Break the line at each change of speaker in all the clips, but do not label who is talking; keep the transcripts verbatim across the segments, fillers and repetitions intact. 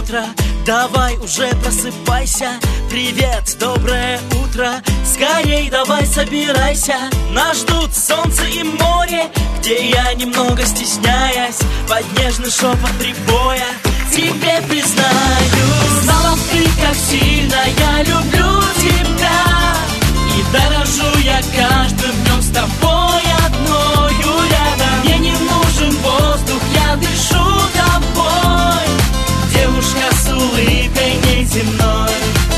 утро, давай уже просыпайся. Привет, доброе утро, скорей давай собирайся. Нас ждут солнце и море, где я, немного стесняясь, под нежный шепот прибоя тебе признаюсь. Знала б ты, как сильно я люблю тебя, и дорожу я каждым днем с тобой одною рядом. Мне не нужен воздух, я дышу тобой, девушка с улыбкой неземной.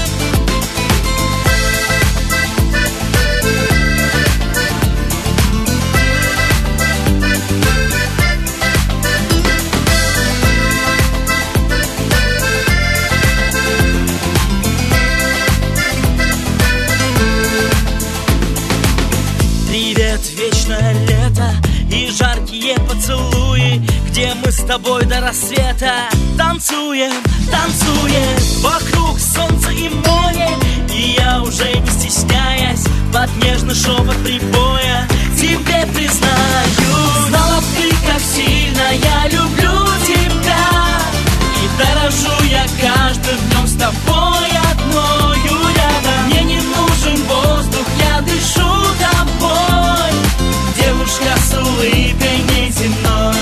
Привет, вечное лето и жаркие поцелуи, где мы с тобой до рассвета танцуем, танцуем. Вокруг солнце и море, и я уже не стесняясь, под нежный шепот прибоя тебе признаюсь. Знала б ты, как сильно я люблю тебя, и дорожу я каждым днем с тобой одною рядом. Мне не нужен воздух, я дышу тобой, девушка с улыбкой неземной.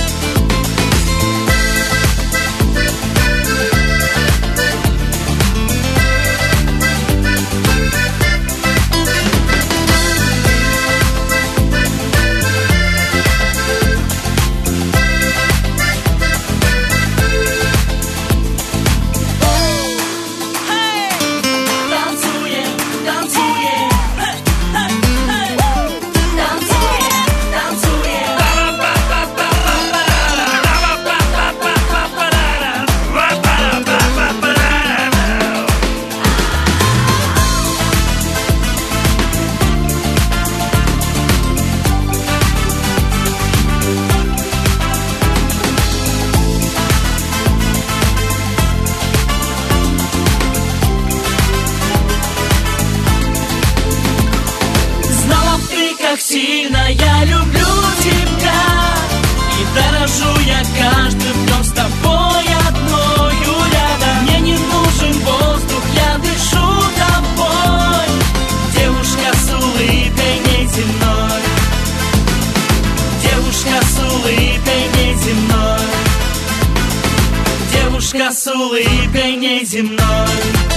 Как сильно я люблю тебя, и дорожу я каждым днем с тобой одною рядом. Мне не нужен воздух, я дышу тобой, девушка с улыбкой неземной, девушка с улыбкой неземной, девушка с улыбкой неземной.